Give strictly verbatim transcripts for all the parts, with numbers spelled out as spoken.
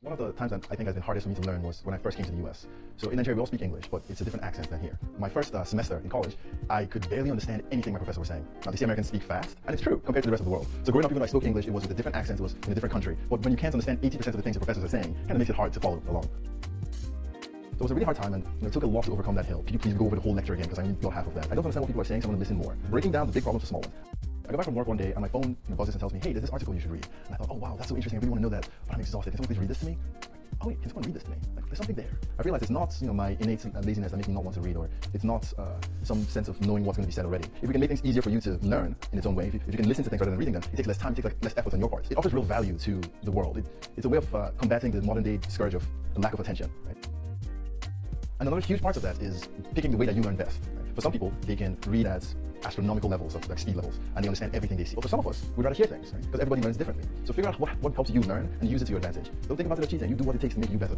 One of the times that I think has been hardest for me to learn was when I first came to the U S. So in Nigeria, we all speak English, but it's a different accent than here. My first uh, semester in college, I could barely understand anything my professor was saying. Now, they say Americans speak fast, and it's true compared to the rest of the world. So growing up, even though I spoke English, it was with a different accent, it was in a different country. But when you can't understand eighty percent of the things your professors are saying, it kind of makes it hard to follow along. So it was a really hard time, and you know, it took a lot to overcome that hill. Could you please go over the whole lecture again, because I only got half of that. I don't understand what people are saying, so I'm going to listen more. Breaking down the big problems to small ones. I go back from work one day, and my phone you know, buzzes and tells me, hey, there's this article you should read. And I thought, oh wow, that's so interesting, I really want to know that, but I'm exhausted. Can someone please read this to me? Oh wait, can someone read this to me? Like, there's something there. I realized it's not you know, my innate laziness that makes me not want to read, or it's not uh, some sense of knowing what's going to be said already. If we can make things easier for you to learn in its own way, if you, if you can listen to things rather than reading them, it takes less time, it takes like, less effort on your part. It offers real value to the world. It, it's a way of uh, combating the modern day scourge of lack of attention. Right? And another huge part of that is picking the way that you learn best. Right? For some people, they can read at astronomical levels, of like speed levels, and they understand everything they see. But for some of us, we'd rather hear things, right? Because everybody learns differently. So figure out what, what helps you learn and use it to your advantage. Don't think about it as cheating. You do what it takes to make you better.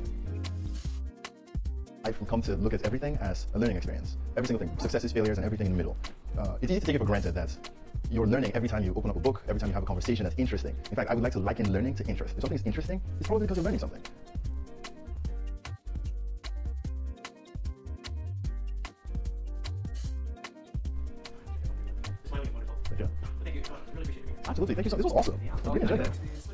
I've come to look at everything as a learning experience. Every single thing, successes, failures, and everything in the middle. Uh, it's easy to take it for granted that you're learning every time you open up a book, every time you have a conversation that's interesting. In fact, I would like to liken learning to interest. If something is interesting, it's probably because you're learning something. This might be wonderful. Thank you. Thank you. I really appreciate it. Absolutely. Thank you so much. This was awesome. I really enjoyed that.